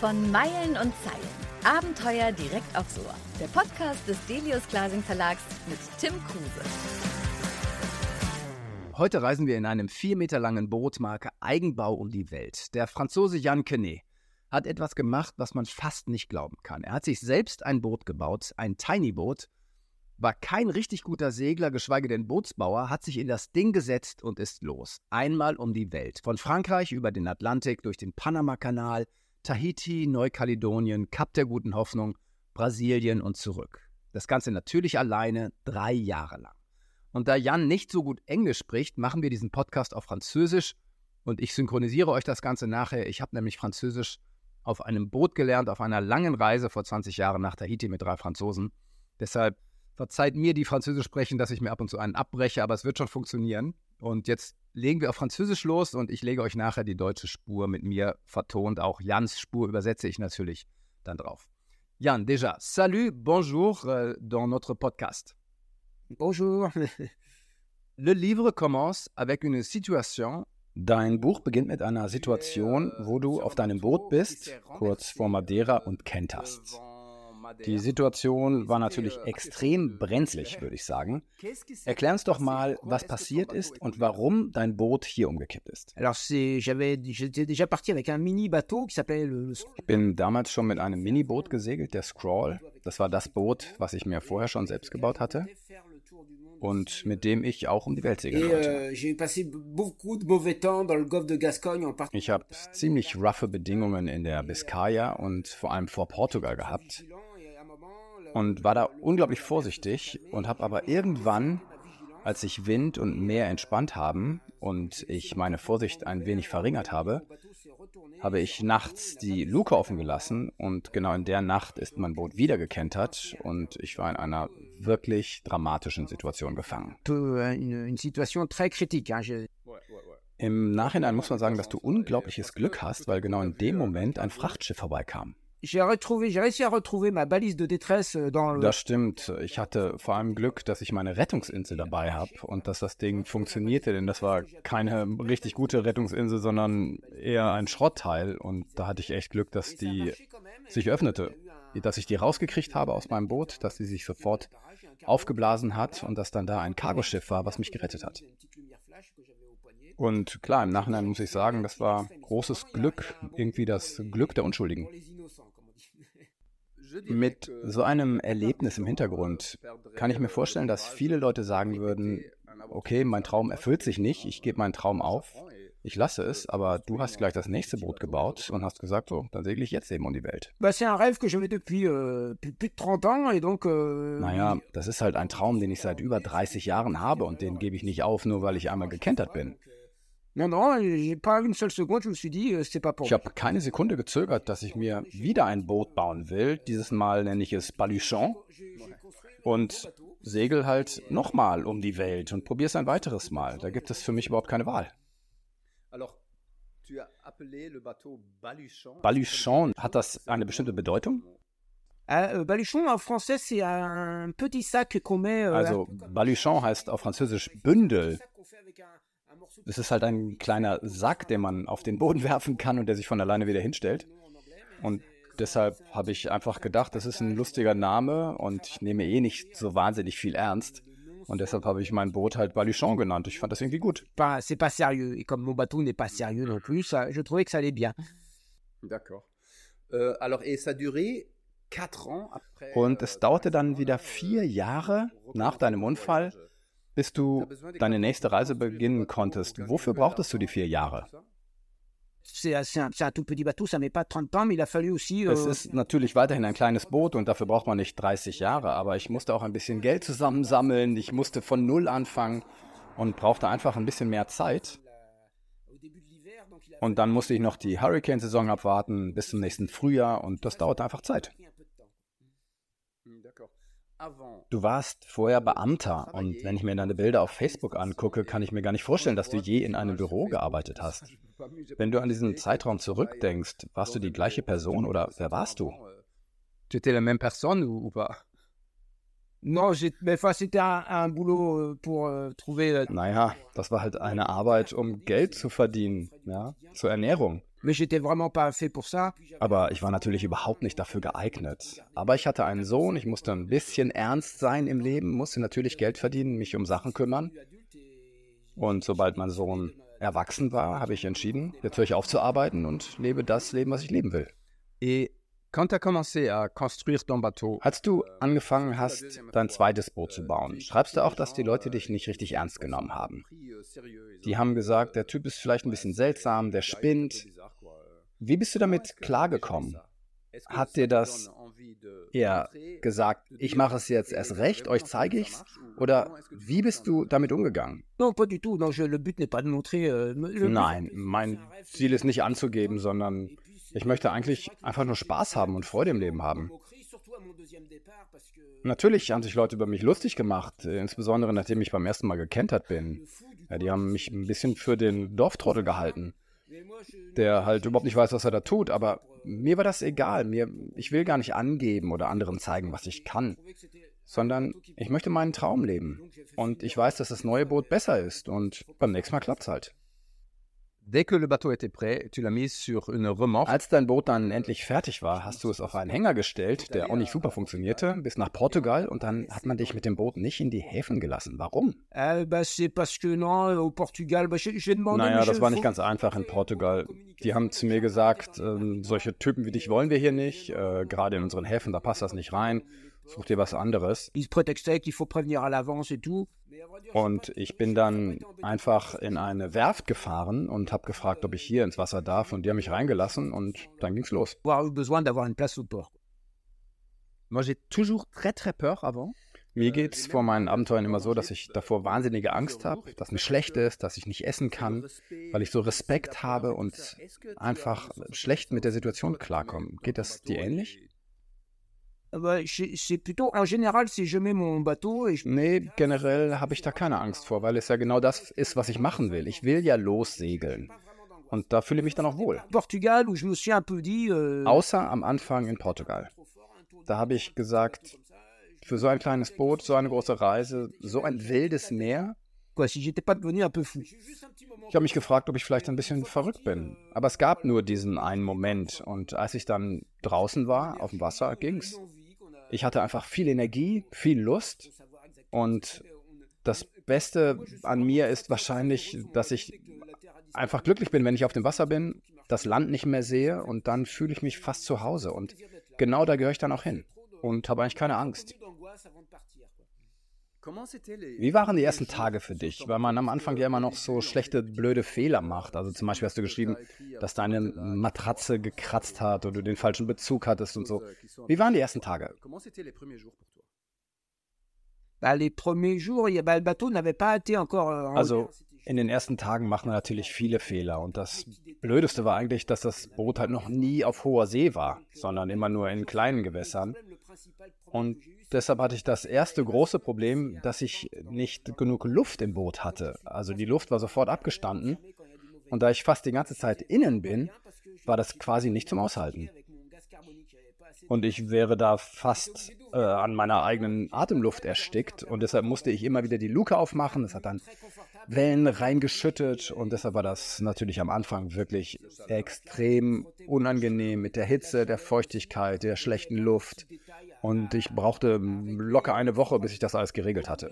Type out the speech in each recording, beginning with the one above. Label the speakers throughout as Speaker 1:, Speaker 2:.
Speaker 1: Von Meilen und Zeilen. Abenteuer direkt aufs Ohr. Der Podcast des Delius Glasing Verlags mit Tim Kruse.
Speaker 2: Heute reisen wir in einem 4 Meter langen Boot Marke Eigenbau um die Welt. Der Franzose Yann Kenney hat etwas gemacht, was man fast nicht glauben kann. Er hat sich selbst ein Boot gebaut, ein Tiny-Boot, war kein richtig guter Segler, geschweige denn Bootsbauer, hat sich in das Ding gesetzt und ist los. Einmal um die Welt. Von Frankreich über den Atlantik, durch den Panamakanal, Tahiti, Neukaledonien, Kap der Guten Hoffnung, Brasilien und zurück. Das Ganze natürlich alleine, 3 Jahre lang. Und da Jan nicht so gut Englisch spricht, machen wir diesen Podcast auf Französisch und ich synchronisiere euch das Ganze nachher. Ich habe nämlich Französisch auf einem Boot gelernt, auf einer langen Reise vor 20 Jahren nach Tahiti mit 3 Franzosen. Deshalb verzeiht mir, die Französisch sprechen, dass ich mir ab und zu einen abbreche, aber es wird schon funktionieren. Und jetzt legen wir auf Französisch los und ich lege euch nachher die deutsche Spur mit mir vertont. Auch Jans Spur übersetze ich natürlich dann drauf. Jan, déjà, salut, bonjour dans notre podcast.
Speaker 3: Bonjour.
Speaker 2: Le livre commence avec une situation.
Speaker 4: Dein Buch beginnt mit einer Situation, wo du auf deinem Boot bist, kurz vor Madeira und kenterst. Die Situation war natürlich extrem brenzlig, würde ich sagen. Erklär uns doch mal, was passiert ist und warum dein Boot hier umgekippt ist.
Speaker 3: J'étais déjà parti avec un mini bateau qui s'appelait le
Speaker 4: Ich bin damals schon mit einem Miniboot gesegelt, der Scrawl. Das war das Boot, was ich mir vorher schon selbst gebaut hatte und mit dem ich auch um die Welt segeln wollte. Ich habe ziemlich roughe Bedingungen in der Biskaya und vor allem vor Portugal gehabt und war da unglaublich vorsichtig und habe aber irgendwann, als sich Wind und Meer entspannt haben und ich meine Vorsicht ein wenig verringert habe, habe ich nachts die Luke offen gelassen und genau in der Nacht ist mein Boot wieder gekentert und ich war in einer wirklich dramatischen Situation gefangen.
Speaker 3: Une situation très critique.
Speaker 4: Im Nachhinein muss man sagen, dass du unglaubliches Glück hast, weil genau in dem Moment ein Frachtschiff vorbeikam.
Speaker 3: J'ai réussi à retrouver ma balise de détresse dans le...
Speaker 4: Das stimmt. Ich hatte vor allem Glück, dass ich meine Rettungsinsel dabei habe und dass das Ding funktionierte, denn das war keine richtig gute Rettungsinsel, sondern eher ein Schrottteil und da hatte ich echt Glück, dass die sich öffnete, dass ich die rausgekriegt habe aus meinem Boot, dass sie sich sofort aufgeblasen hat und dass dann da ein Cargoschiff war, was mich gerettet hat. Und klar, im Nachhinein muss ich sagen, das war großes Glück, irgendwie das Glück der Unschuldigen. Mit so einem Erlebnis im Hintergrund kann ich mir vorstellen, dass viele Leute sagen würden, okay, mein Traum erfüllt sich nicht, ich gebe meinen Traum auf, ich lasse es, aber du hast gleich das nächste Boot gebaut und hast gesagt, so, dann segle ich jetzt eben um die Welt. Naja, das ist halt ein Traum, den ich seit über 30 Jahren habe und den gebe ich nicht auf, nur weil ich einmal gekentert bin. Ich habe keine Sekunde gezögert, dass ich mir wieder ein Boot bauen will. Dieses Mal nenne ich es Baluchon und segel halt nochmal um die Welt und probiere es ein weiteres Mal. Da gibt es für mich überhaupt keine Wahl. Baluchon, hat das eine bestimmte Bedeutung?
Speaker 3: Baluchon en français c'est un petit sac qu'on met...
Speaker 4: Also Baluchon heißt auf Französisch Bündel. Es ist halt ein kleiner Sack, den man auf den Boden werfen kann und der sich von alleine wieder hinstellt. Und deshalb habe ich einfach gedacht, das ist ein lustiger Name und ich nehme eh nicht so wahnsinnig viel ernst. Und deshalb habe ich mein Boot halt Baluchon genannt. Ich fand das irgendwie gut.
Speaker 3: C'est pas sérieux. Et comme mon bateau n'est pas sérieux non plus, je trouvais que ça allait bien.
Speaker 2: D'accord. Alors, et ça a duré 4 ans après...
Speaker 4: Und es dauerte dann wieder 4 Jahre nach deinem Unfall, bis du deine nächste Reise beginnen konntest. Wofür brauchtest du die 4 Jahre?
Speaker 3: Es
Speaker 4: ist natürlich weiterhin ein kleines Boot und dafür braucht man nicht 30 Jahre, aber ich musste auch ein bisschen Geld zusammensammeln, ich musste von Null anfangen und brauchte einfach ein bisschen mehr Zeit. Und dann musste ich noch die Hurricane-Saison abwarten bis zum nächsten Frühjahr und das dauerte einfach Zeit. Du warst vorher Beamter und wenn ich mir deine Bilder auf Facebook angucke, kann ich mir gar nicht vorstellen, dass du je in einem Büro gearbeitet hast. Wenn du an diesen Zeitraum zurückdenkst, warst du die gleiche Person oder wer warst du?
Speaker 2: Tu étais la même personne ou pas?
Speaker 3: Non, c'était un boulot pour trouver...
Speaker 4: Naja, das war halt eine Arbeit, um Geld zu verdienen, ja, zur Ernährung.
Speaker 3: Mais j'étais vraiment pas fait pour ça.
Speaker 4: Aber ich war natürlich überhaupt nicht dafür geeignet. Aber ich hatte einen Sohn, ich musste ein bisschen ernst sein im Leben, musste natürlich Geld verdienen, mich um Sachen kümmern. Und sobald mein Sohn erwachsen war, habe ich entschieden, jetzt höre ich auf zu arbeiten und lebe das Leben, was ich leben will.
Speaker 2: Et quand tu as commencé à construire ton bateau,
Speaker 4: Als du angefangen hast, dein zweites Boot zu bauen, schreibst du auch, dass die Leute dich nicht richtig ernst genommen haben. Die haben gesagt, der Typ ist vielleicht ein bisschen seltsam, der spinnt. Wie bist du damit klargekommen? Hat dir das eher gesagt, ich mache es jetzt erst recht, euch zeige ich's? Oder wie bist du damit umgegangen?
Speaker 3: Non, pas du tout. Non, le but n'est pas de montrer.
Speaker 4: Nein, mein Ziel ist nicht anzugeben, sondern ich möchte eigentlich einfach nur Spaß haben und Freude im Leben haben. Natürlich haben sich Leute über mich lustig gemacht, insbesondere nachdem ich beim ersten Mal gekentert bin. Ja, die haben mich ein bisschen für den Dorftrottel gehalten, der halt überhaupt nicht weiß, was er da tut, aber mir war das egal. Ich will gar nicht angeben oder anderen zeigen, was ich kann, sondern ich möchte meinen Traum leben. Und ich weiß, dass das neue Boot besser ist und beim nächsten Mal klappt's halt.
Speaker 2: dès que le bateau était prêt, tu l'as mis sur une remorque.
Speaker 4: Als dein Boot dann endlich fertig war, hast du es auf einen Hänger gestellt, der auch nicht super funktionierte, bis nach Portugal und dann hat man dich mit dem Boot nicht in die Häfen gelassen. Warum?
Speaker 3: C'est parce que non, au Portugal, j'ai demandé.
Speaker 4: Naja, das war nicht ganz einfach in Portugal. Die haben zu mir gesagt, solche Typen wie dich wollen wir hier nicht, gerade in unseren Häfen, da passt das nicht rein, such dir was anderes.
Speaker 3: Ils prétextaient qu'il faut prévenir à l'avance et tout.
Speaker 4: Und ich bin dann einfach in eine Werft gefahren und habe gefragt, ob ich hier ins Wasser darf. Und die haben mich reingelassen und dann ging's los.
Speaker 3: Avoir eu besoin d'avoir une place au port.
Speaker 2: Moi, j'ai toujours très peur avant.
Speaker 4: Mir geht's vor meinen Abenteuern immer so, dass ich davor wahnsinnige Angst habe, dass mir schlecht ist, dass ich nicht essen kann, weil ich so Respekt habe und einfach schlecht mit der Situation klarkomme. Geht das dir ähnlich?
Speaker 3: C'est plutôt, en général, si je mets mon bateau et
Speaker 4: Nee, generell habe ich da keine Angst vor, weil es ja genau das ist, was ich machen will. Ich will ja lossegeln. Und da fühle ich mich dann auch wohl.
Speaker 3: Portugal, où je me suis un peu dit.
Speaker 4: Außer am Anfang in Portugal. Da habe ich gesagt, für so ein kleines Boot, so eine große Reise, so ein wildes Meer.
Speaker 3: Quoi, si j'étais pas devenu un peu fou.
Speaker 4: Ich habe mich gefragt, ob ich vielleicht ein bisschen verrückt bin. Aber es gab nur diesen einen Moment. Und als ich dann draußen war, auf dem Wasser, ging's. Ich hatte einfach viel Energie, viel Lust. Und das Beste an mir ist wahrscheinlich, dass ich einfach glücklich bin, wenn ich auf dem Wasser bin, das Land nicht mehr sehe und dann fühle ich mich fast zu Hause. Und genau da gehöre ich dann auch hin und habe eigentlich keine Angst. Wie waren die ersten Tage für dich? Weil man am Anfang ja immer noch so schlechte, blöde Fehler macht. Also zum Beispiel hast du geschrieben, dass deine Matratze gekratzt hat oder du den falschen Bezug hattest und so. Wie waren die ersten Tage?
Speaker 3: Les premiers jours, le bateau n'avait pas été encore.
Speaker 4: Also in den ersten Tagen macht man natürlich viele Fehler. Und das Blödeste war eigentlich, dass das Boot halt noch nie auf hoher See war, sondern immer nur in kleinen Gewässern. Und deshalb hatte ich das erste große Problem, dass ich nicht genug Luft im Boot hatte. Also die Luft war sofort abgestanden. Und da ich fast die ganze Zeit innen bin, war das quasi nicht zum Aushalten. Und ich wäre da fast an meiner eigenen Atemluft erstickt. Und deshalb musste ich immer wieder die Luke aufmachen. Das hat dann Wellen reingeschüttet. Und deshalb war das natürlich am Anfang wirklich extrem unangenehm mit der Hitze, der Feuchtigkeit, der schlechten Luft. Und ich brauchte locker eine Woche, bis ich das alles geregelt hatte.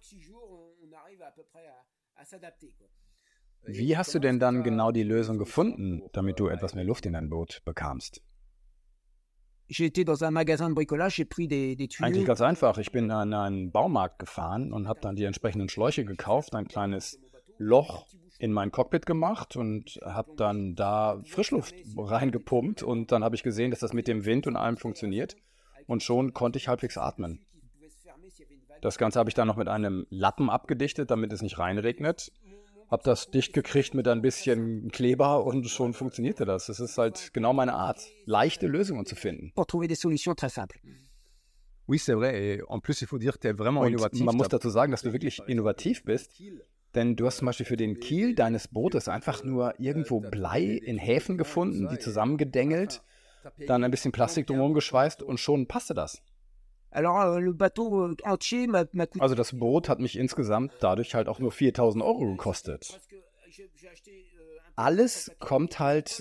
Speaker 4: Wie hast du denn dann genau die Lösung gefunden, damit du etwas mehr Luft in dein Boot bekamst?
Speaker 3: J'étais dans un magasin de bricolage, j'ai pris des tuyaux.
Speaker 4: Eigentlich ganz einfach. Ich bin an einen Baumarkt gefahren und habe dann die entsprechenden Schläuche gekauft, ein kleines Loch in mein Cockpit gemacht und habe dann da Frischluft reingepumpt und dann habe ich gesehen, dass das mit dem Wind und allem funktioniert und schon konnte ich halbwegs atmen. Das Ganze habe ich dann noch mit einem Lappen abgedichtet, damit es nicht reinregnet. Habe das dicht gekriegt mit ein bisschen Kleber und schon funktionierte das. Es ist halt genau meine Art, leichte Lösungen zu finden.
Speaker 3: Pour trouver des solutions très simples.
Speaker 2: Oui, c'est vrai. Et en plus, il faut dire que tu es vraiment
Speaker 4: Und
Speaker 2: innovatif.
Speaker 4: man muss dazu sagen, dass du wirklich innovativ bist, denn du hast zum Beispiel für den Kiel deines Bootes einfach nur irgendwo Blei in Häfen gefunden, die zusammengedengelt, dann ein bisschen Plastik drumherum geschweißt und schon passte das.
Speaker 3: Alors, le bateau entier m'a coûté.
Speaker 4: Also das Boot hat mich insgesamt dadurch halt auch nur 4.000 € gekostet. Alles kommt halt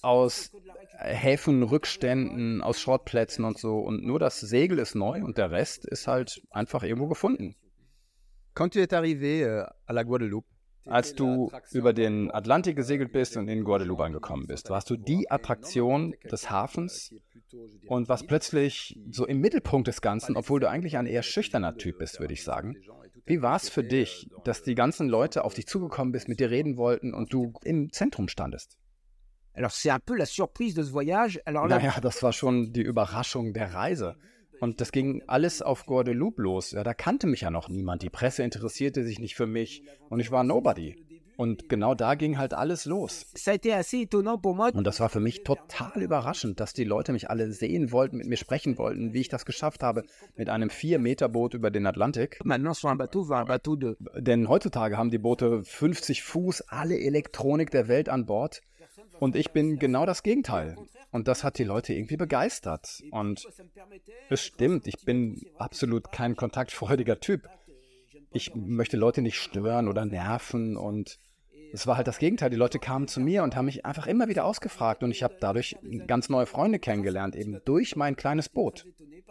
Speaker 4: aus Häfen, Rückständen, aus Schrottplätzen und so. Und nur das Segel ist neu und der Rest ist halt einfach irgendwo gefunden.
Speaker 2: Quand tu es arrivé à la Guadeloupe,
Speaker 4: Als du über den Atlantik gesegelt bist und in Guadeloupe angekommen bist, warst du die Attraktion des Hafens und warst plötzlich so im Mittelpunkt des Ganzen, obwohl du eigentlich ein eher schüchterner Typ bist, würde ich sagen. Wie war es für dich, dass die ganzen Leute auf dich zugekommen bist, mit dir reden wollten und du im Zentrum standest?
Speaker 3: Alors, c'est un peu la surprise de ce voyage. Alors là,
Speaker 4: Naja, das war schon die Überraschung der Reise. Und das ging alles auf Guadeloupe los. Ja, da kannte mich ja noch niemand. Die Presse interessierte sich nicht für mich und ich war Nobody. Und genau da ging halt alles los.
Speaker 3: ça a été assez étonnant pour moi.
Speaker 4: Und das war für mich total überraschend, dass die Leute mich alle sehen wollten, mit mir sprechen wollten, wie ich das geschafft habe, mit einem 4-Meter-Boot über den Atlantik.
Speaker 3: Maintenant, sur un bateau, war un bateau de...
Speaker 4: Denn heutzutage haben die Boote 50 Fuß, alle Elektronik der Welt an Bord. Und ich bin genau das Gegenteil. Und das hat die Leute irgendwie begeistert. Und es stimmt, ich bin absolut kein kontaktfreudiger Typ. Ich möchte Leute nicht stören oder nerven. Und es war halt das Gegenteil. Die Leute kamen zu mir und haben mich einfach immer wieder ausgefragt. Und ich habe dadurch ganz neue Freunde kennengelernt, eben durch mein kleines Boot.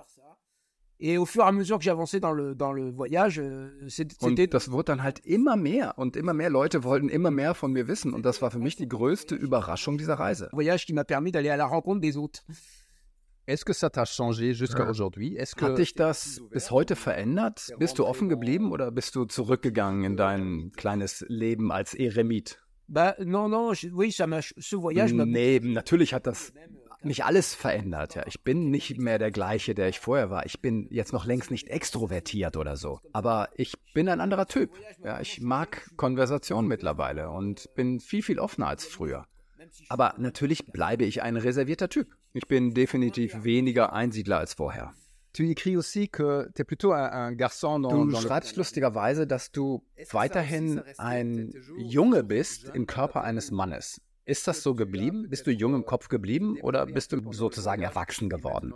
Speaker 3: Et au fur et à mesure que j'avançais dans le voyage, c'était...
Speaker 4: Und das wurde dann halt immer mehr. Und immer mehr Leute wollten immer mehr von mir wissen. Und das war für mich die größte Überraschung dieser Reise.
Speaker 3: voyage qui m'a permis d'aller à la rencontre des autres.
Speaker 2: est-ce que ça t'a changé jusqu'à aujourd'hui?
Speaker 4: Hat dich das bis heute verändert? Bist du offen geblieben oder bist du zurückgegangen in dein kleines Leben als Eremit?
Speaker 3: Bah, non, oui, ce voyage m'a...
Speaker 4: Nee, natürlich hat das mich alles verändert. Ja. Ich bin nicht mehr der gleiche, der ich vorher war. Ich bin jetzt noch längst nicht extrovertiert oder so. Aber ich bin ein anderer Typ. Ja, ich mag Konversation mittlerweile und bin viel, viel offener als früher. Aber natürlich bleibe ich ein reservierter Typ. Ich bin definitiv weniger Einsiedler als vorher.
Speaker 2: Tu écris aussi que tu es plutôt un garçon
Speaker 4: Du schreibst lustigerweise, dass du weiterhin ein Junge bist im Körper eines Mannes. Ist das so geblieben? Bist du jung im Kopf geblieben oder bist du sozusagen erwachsen geworden?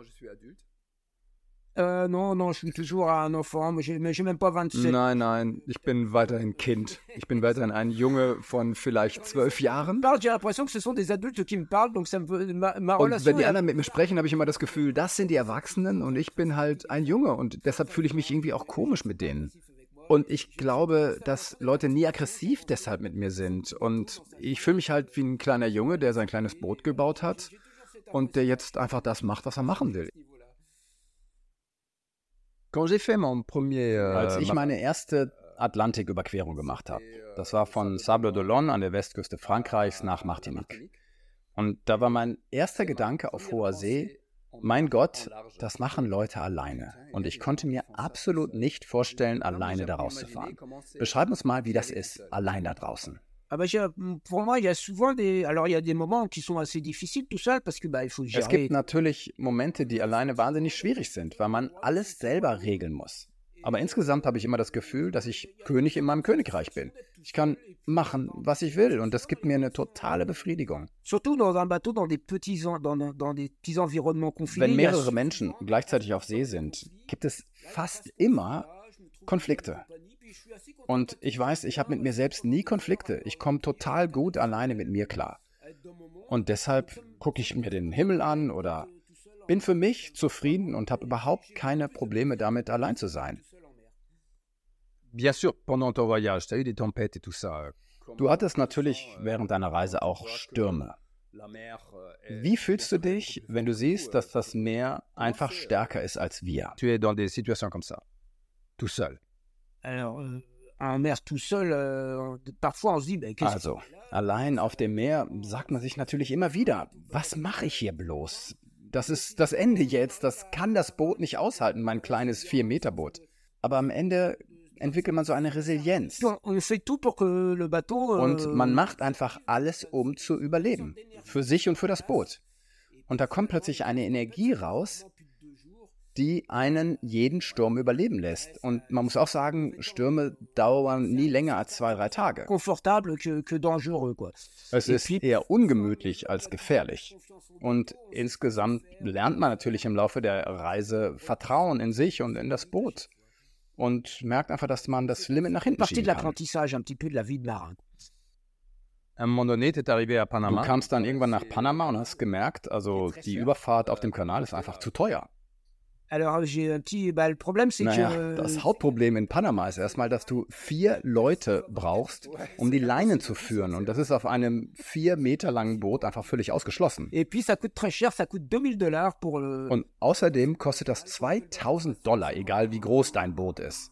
Speaker 3: Non, je suis toujours un enfant, mais j'ai même pas 27.
Speaker 4: Nein, ich bin weiterhin Kind. Ich bin weiterhin ein Junge von vielleicht 12 Jahren.
Speaker 3: J'ai l'impression que ce sont des adultes qui me parlent, donc ça ma
Speaker 4: Und
Speaker 3: relation...
Speaker 4: wenn die anderen mit mir sprechen, habe ich immer das Gefühl, das sind die Erwachsenen und ich bin halt ein Junge und deshalb fühle ich mich irgendwie auch komisch mit denen. Und ich glaube, dass Leute nie aggressiv deshalb mit mir sind. Und ich fühle mich halt wie ein kleiner Junge, der sein kleines Boot gebaut hat und der jetzt einfach das macht, was er machen will.
Speaker 2: Quand j'ai fait mon premier...
Speaker 4: Als ich meine erste Atlantiküberquerung gemacht habe, das war von Sable d'Olonne an der Westküste Frankreichs nach Martinique. Und da war mein erster Gedanke auf hoher See, mein Gott, das machen Leute alleine. Und ich konnte mir absolut nicht vorstellen, alleine da rauszufahren. Beschreib uns mal, wie das ist, allein da draußen.
Speaker 3: Ah bah, pour moi, il y a souvent des... Alors, il y a des moments qui sont assez difficiles tout seul, parce que bah, il faut gérer...
Speaker 4: Es gibt natürlich Momente, die alleine wahnsinnig schwierig sind, weil man alles selber regeln muss. Aber insgesamt habe ich immer das Gefühl, dass ich König in meinem Königreich bin. Ich kann machen, was ich will und das gibt mir eine totale Befriedigung.
Speaker 3: Surtout dans un bateau, dans des petits environnements confinés.
Speaker 4: Wenn mehrere Menschen gleichzeitig auf See sind, gibt es fast immer Konflikte. Und ich weiß, ich habe mit mir selbst nie Konflikte. Ich komme total gut alleine mit mir klar. Und deshalb gucke ich mir den Himmel an oder bin für mich zufrieden und habe überhaupt keine Probleme damit, allein zu sein.
Speaker 2: Bien sûr, pendant ton voyage, tu as eu des tempêtes et tout ça.
Speaker 4: Du hattest natürlich während deiner Reise auch Stürme. Wie fühlst du dich, wenn du siehst, dass das Meer einfach stärker ist als wir?
Speaker 2: Tu es dans des situations comme ça, tout seul.
Speaker 3: Alors, en mer tout seul, parfois on se dit...
Speaker 4: Also, allein auf dem Meer sagt man sich natürlich immer wieder, was mache ich hier bloß? Das ist das Ende jetzt, das kann das Boot nicht aushalten, mein kleines 4-Meter-Boot. Aber am Ende entwickelt man so eine Resilienz.
Speaker 3: On fait tout pour que le bateau...
Speaker 4: Und man macht einfach alles, um zu überleben. Für sich und für das Boot. Und da kommt plötzlich eine Energie raus, die einen jeden Sturm überleben lässt. Und man muss auch sagen, Stürme dauern nie länger als 2-3 Tage.
Speaker 3: Confortable que dangereux, quoi.
Speaker 4: Es ist eher ungemütlich als gefährlich. Und insgesamt lernt man natürlich im Laufe der Reise Vertrauen in sich und in das Boot. Und merkt einfach, dass man das Limit nach hinten
Speaker 3: Partie de
Speaker 4: schieben kann.
Speaker 3: l'apprentissage un petit peu de la vie de marin.
Speaker 4: Du kamst dann irgendwann nach Panama und hast gemerkt, also die Überfahrt auf dem Kanal ist einfach zu teuer. Das Hauptproblem in Panama ist erstmal, dass du 4 Leute brauchst, um die Leinen zu führen. Und das ist auf einem 4 Meter langen Boot einfach völlig ausgeschlossen. Und außerdem kostet das $2.000, egal wie groß dein Boot ist.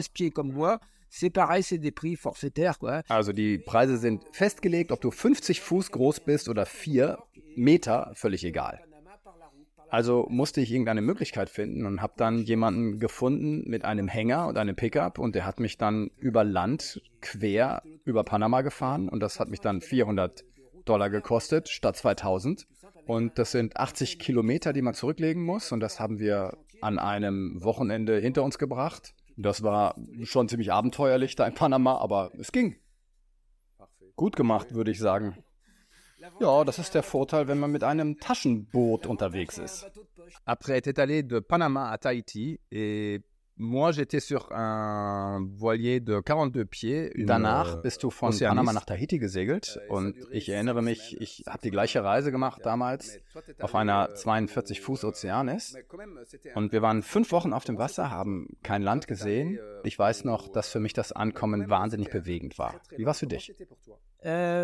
Speaker 4: Also die Preise sind festgelegt, ob du 50 Fuß groß bist oder 4 Meter, völlig egal. Also musste ich irgendeine Möglichkeit finden und habe dann jemanden gefunden mit einem Hänger und einem Pickup und der hat mich dann über Land quer über Panama gefahren und das hat mich dann $400 gekostet statt 2.000 und das sind 80 Kilometer, die man zurücklegen muss und das haben wir an einem Wochenende hinter uns gebracht. Das war schon ziemlich abenteuerlich da in Panama, aber es ging. Gut gemacht, würde ich sagen. Ja, das ist der Vorteil, wenn man mit einem Taschenboot unterwegs ist.
Speaker 2: Après être allé de Panama à Tahiti et moi j'étais sur un voilier de 42 pieds.
Speaker 4: Danach bist du von Panama nach Tahiti gesegelt und ich erinnere mich, ich habe die gleiche Reise gemacht damals auf einer 42 Fuß Ozeanis und wir waren 5 Wochen auf dem Wasser, haben kein Land gesehen. Ich weiß noch, dass für mich das Ankommen wahnsinnig bewegend war. Wie war es für dich?
Speaker 3: Ich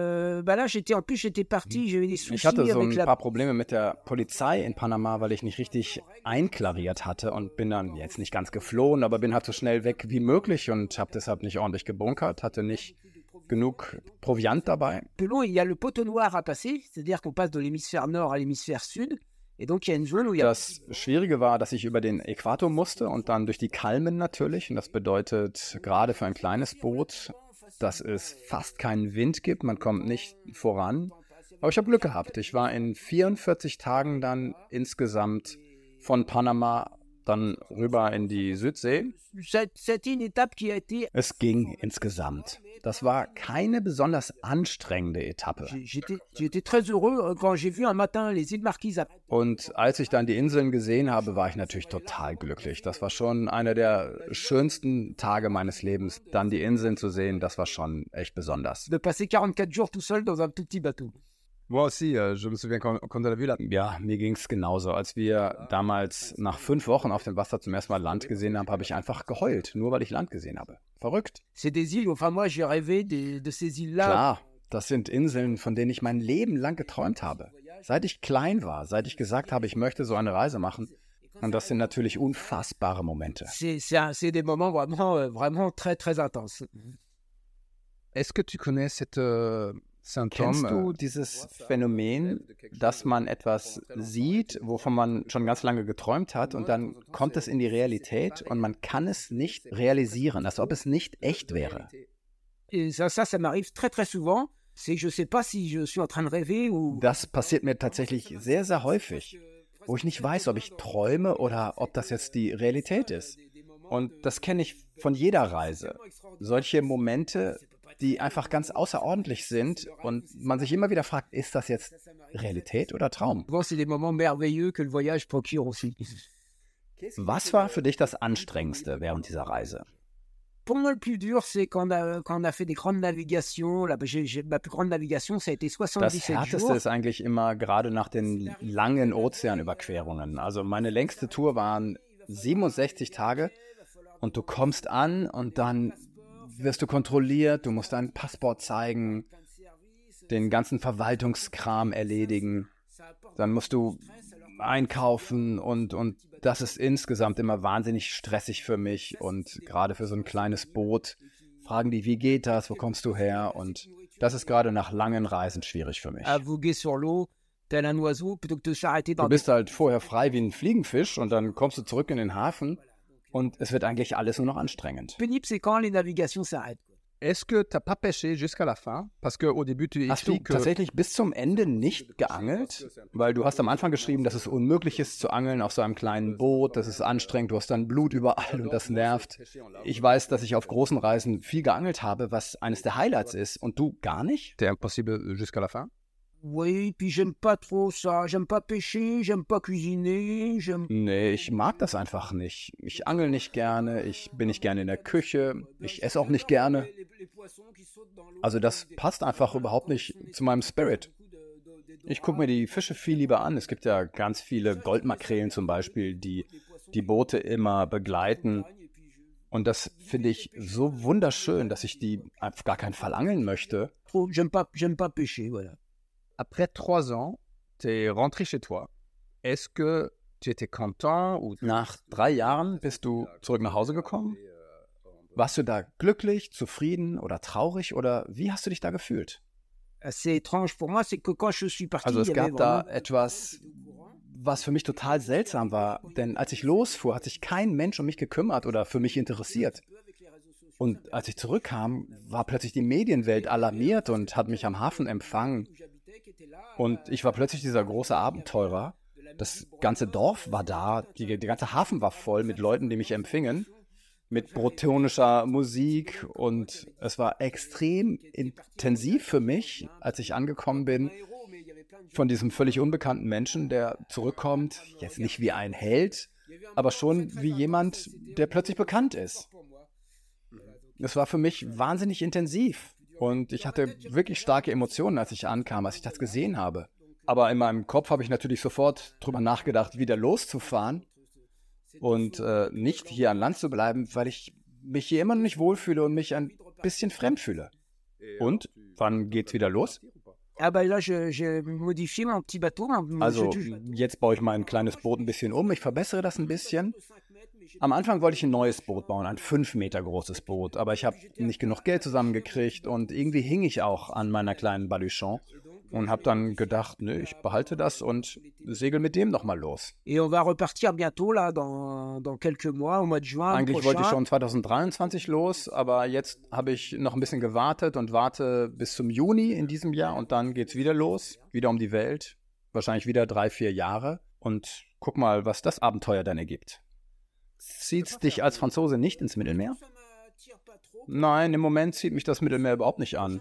Speaker 3: hatte
Speaker 4: so ein paar Probleme mit der Polizei in Panama, weil ich nicht richtig einklariert hatte und bin dann jetzt nicht ganz geflohen, aber bin halt so schnell weg wie möglich und habe deshalb nicht ordentlich gebunkert, hatte nicht genug Proviant dabei. Das Schwierige war, dass ich über den Äquator musste und dann durch die Kalmen natürlich und das bedeutet gerade für ein kleines Boot, dass es fast keinen Wind gibt, man kommt nicht voran. Aber ich habe Glück gehabt. Ich war in 44 Tagen dann insgesamt von Panama dann rüber in die Südsee. Es ging insgesamt. Das war keine besonders anstrengende Etappe. Und als ich dann die Inseln gesehen habe, war ich natürlich total glücklich. Das war schon einer der schönsten Tage meines Lebens. Dann die Inseln zu sehen, das war schon echt besonders.
Speaker 2: Moi aussi, je me souviens quand on a vu la...
Speaker 4: Ja, mir ging es genauso. Als wir damals nach 5 Wochen auf dem Wasser zum ersten Mal Land gesehen haben, habe ich einfach geheult, nur weil ich Land gesehen habe. Verrückt. Klar, das sind Inseln, von denen ich mein Leben lang geträumt habe. Seit ich klein war, seit ich gesagt habe, ich möchte so eine Reise machen. Und das sind natürlich unfassbare Momente.
Speaker 3: C'est des moments vraiment très, très intenses.
Speaker 2: Est-ce que tu connais cette...
Speaker 4: Kennst du dieses Phänomen, dass man etwas sieht, wovon man schon ganz lange geträumt hat und dann kommt es in die Realität und man kann es nicht realisieren, als ob es nicht echt wäre?
Speaker 3: Ça m'arrive très, très souvent. Je sais pas si je suis en train de rêver ou...
Speaker 4: Das passiert mir tatsächlich sehr, sehr häufig, wo ich nicht weiß, ob ich träume oder ob das jetzt die Realität ist. Und das kenne ich von jeder Reise. Solche Momente, die einfach ganz außerordentlich sind und man sich immer wieder fragt, ist das jetzt Realität oder Traum? Was war für dich das Anstrengendste während dieser Reise?
Speaker 3: Pour moi, le plus dur, c'est quand on a fait des grandes navigations. Ma plus grande navigation, ça a été 77
Speaker 4: Das Härteste ist eigentlich immer gerade nach den langen Ozeanüberquerungen. Also meine längste Tour waren 67 Tage und du kommst an und dann wirst du kontrolliert, du musst dein Passport zeigen, den ganzen Verwaltungskram erledigen, dann musst du einkaufen und das ist insgesamt immer wahnsinnig stressig für mich und gerade für so ein kleines Boot fragen die, wie geht das, wo kommst du her und das ist gerade nach langen Reisen schwierig für mich. Du bist halt vorher frei wie ein Fliegenfisch und dann kommst du zurück in den Hafen und es wird eigentlich alles nur noch anstrengend.
Speaker 2: Est-ce que t'as pas pêché jusqu'à la fin? Parce que au début tu
Speaker 4: Hast du tatsächlich bis zum Ende nicht geangelt? Weil du hast am Anfang geschrieben, dass es unmöglich ist zu angeln auf so einem kleinen Boot, das ist anstrengend, du hast dann Blut überall und das nervt. Ich weiß, dass ich auf großen Reisen viel geangelt habe, was eines der Highlights ist und du gar nicht?
Speaker 2: T'es impossible jusqu'à la fin?
Speaker 3: Oui, puis j'aime pas trop ça. J'aime pas pêcher, j'aime pas cuisiner,
Speaker 4: Nee, ich mag das einfach nicht. Ich angel nicht gerne, ich bin nicht gerne in der Küche, ich esse auch nicht gerne. Also das passt einfach überhaupt nicht zu meinem Spirit. Ich gucke mir die Fische viel lieber an. Es gibt ja ganz viele Goldmakrelen zum Beispiel, die die Boote immer begleiten. Und das finde ich so wunderschön, dass ich die auf gar keinen Fall angeln möchte.
Speaker 3: J'aime pas pêcher, voilà.
Speaker 2: Après 3 ans, t'es rentré chez toi. Est-ce que tu étais content ou...
Speaker 4: Nach 3 Jahren bist du zurück nach Hause gekommen? Warst du da glücklich, zufrieden oder traurig oder wie hast du dich da gefühlt?
Speaker 3: C'est étrange pour moi, c'est que quand je suis parti,
Speaker 4: Also es
Speaker 3: il y avait
Speaker 4: gab da
Speaker 3: vraiment...
Speaker 4: etwas, was für mich total seltsam war, denn als ich losfuhr, hat sich kein Mensch um mich gekümmert oder für mich interessiert. Und als ich zurückkam, war plötzlich die Medienwelt alarmiert und hat mich am Hafen empfangen. Und ich war plötzlich dieser große Abenteurer. Das ganze Dorf war da, die ganze Hafen war voll mit Leuten, die mich empfingen, mit bretonischer Musik. Und es war extrem intensiv für mich, als ich angekommen bin, von diesem völlig unbekannten Menschen, der zurückkommt, jetzt nicht wie ein Held, aber schon wie jemand, der plötzlich bekannt ist. Es war für mich wahnsinnig intensiv und ich hatte wirklich starke Emotionen, als ich ankam, als ich das gesehen habe. Aber in meinem Kopf habe ich natürlich sofort drüber nachgedacht, wieder loszufahren und nicht hier an Land zu bleiben, weil ich mich hier immer noch nicht wohlfühle und mich ein bisschen fremd fühle. Und wann geht's wieder los?
Speaker 3: Ah bah là, j'ai modifié mon petit bateau.
Speaker 4: Also jetzt baue ich mein kleines Boot ein bisschen um, ich verbessere das ein bisschen. Am Anfang wollte ich ein neues Boot bauen, ein 5 Meter großes Boot, aber ich habe nicht genug Geld zusammengekriegt und irgendwie hing ich auch an meiner kleinen Baluchon und habe dann gedacht, nö, ich behalte das und segel mit dem nochmal los.
Speaker 3: Et on va repartir bientôt là dans quelques mois, au mois de juin.
Speaker 4: Eigentlich wollte ich schon 2023 los, aber jetzt habe ich noch ein bisschen gewartet und warte bis zum Juni in diesem Jahr und dann geht's wieder los, wieder um die Welt, wahrscheinlich wieder 3-4 Jahre und guck mal, was das Abenteuer dann ergibt. Zieht's dich als Franzose nicht ins Mittelmeer? Nein, im Moment zieht mich das Mittelmeer überhaupt nicht an.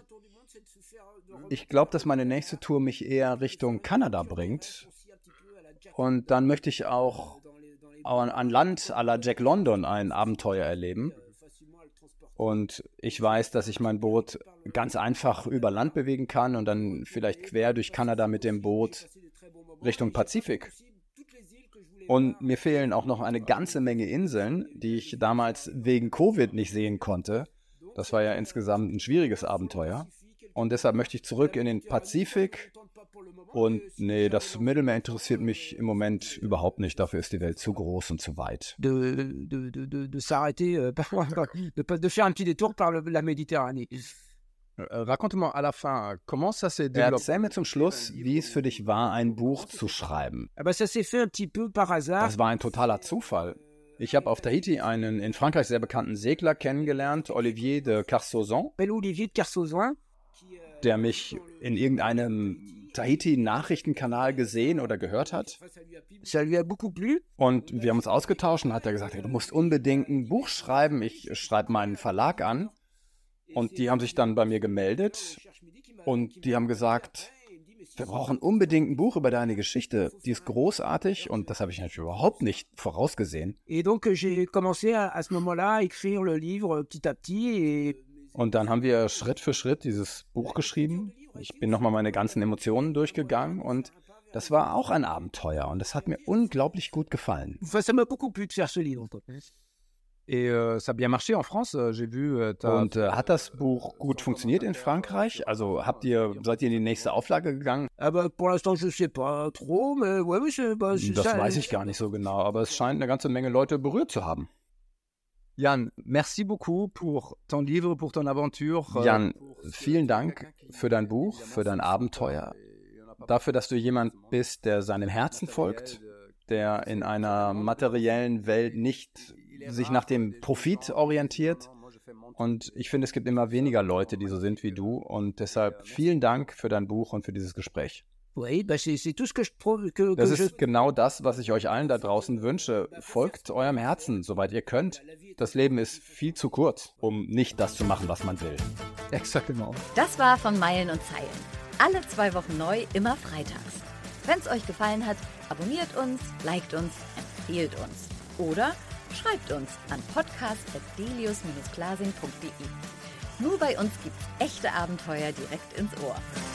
Speaker 4: Ich glaube, dass meine nächste Tour mich eher Richtung Kanada bringt. Und dann möchte ich auch an Land à la Jack London ein Abenteuer erleben. Und ich weiß, dass ich mein Boot ganz einfach über Land bewegen kann und dann vielleicht quer durch Kanada mit dem Boot Richtung Pazifik. Und mir fehlen auch noch eine ganze Menge Inseln, die ich damals wegen Covid nicht sehen konnte. Das war ja insgesamt ein schwieriges Abenteuer. Und deshalb möchte ich zurück in den Pazifik. Und nee, das Mittelmeer interessiert mich im Moment überhaupt nicht. Dafür ist die Welt zu groß und zu weit.
Speaker 3: De s'arrêter, de faire un petit détour par la Méditerranée.
Speaker 2: Raconte-moi à la fin, comment ça s'est développé?
Speaker 4: Erzähl mir zum Schluss, wie es für dich war, ein Buch zu schreiben.
Speaker 3: Ah bah ça s'est fait un petit peu par hasard.
Speaker 4: Das war ein totaler Zufall. Ich habe auf Tahiti einen in Frankreich sehr bekannten Segler kennengelernt, Olivier de Carsozon,
Speaker 3: Olivier de Carsozon,
Speaker 4: der mich in irgendeinem Tahiti-Nachrichtenkanal gesehen oder gehört hat.
Speaker 3: Ça lui a beaucoup plu.
Speaker 4: Und wir haben uns ausgetauscht und hat er gesagt, hey, du musst unbedingt ein Buch schreiben. Ich schreibe meinen Verlag an. Und die haben sich dann bei mir gemeldet und die haben gesagt, wir brauchen unbedingt ein Buch über deine Geschichte. Die ist großartig und das habe ich natürlich überhaupt nicht vorausgesehen.
Speaker 3: Et donc j'ai commencé à ce moment-là à écrire le livre petit à petit.
Speaker 4: Und dann haben wir Schritt für Schritt dieses Buch geschrieben. Ich bin nochmal meine ganzen Emotionen durchgegangen und das war auch ein Abenteuer und das hat mir unglaublich gut gefallen.
Speaker 3: Ça m'a beaucoup plu de faire ce livre.
Speaker 2: Et ça a bien marché en France, j'ai vu.
Speaker 4: Und hat das Buch gut funktioniert in Frankreich? Also seid ihr in die nächste Auflage gegangen?
Speaker 3: Aber pour l'instant je sais pas trop, mais ouais,
Speaker 4: das weiß ich gar nicht so genau, aber es scheint eine ganze Menge Leute berührt zu haben.
Speaker 2: Jan, merci beaucoup pour ton livre, pour ton aventure.
Speaker 4: Jan, vielen Dank für dein Buch, für dein Abenteuer, dafür, dass du jemand bist, der seinem Herzen folgt, der in einer materiellen Welt nicht sich nach dem Profit orientiert. Und ich finde, es gibt immer weniger Leute, die so sind wie du. Und deshalb vielen Dank für dein Buch und für dieses Gespräch. Das ist genau das, was ich euch allen da draußen wünsche. Folgt eurem Herzen, soweit ihr könnt. Das Leben ist viel zu kurz, um nicht das zu machen, was man will.
Speaker 2: Exactement.
Speaker 1: Das war von Meilen und Zeilen. Alle 2 Wochen neu, immer freitags. Wenn es euch gefallen hat, abonniert uns, liked uns, empfehlt uns. Oder schreibt uns an podcast@delius-glasing.de. Nur bei uns gibt's echte Abenteuer direkt ins Ohr.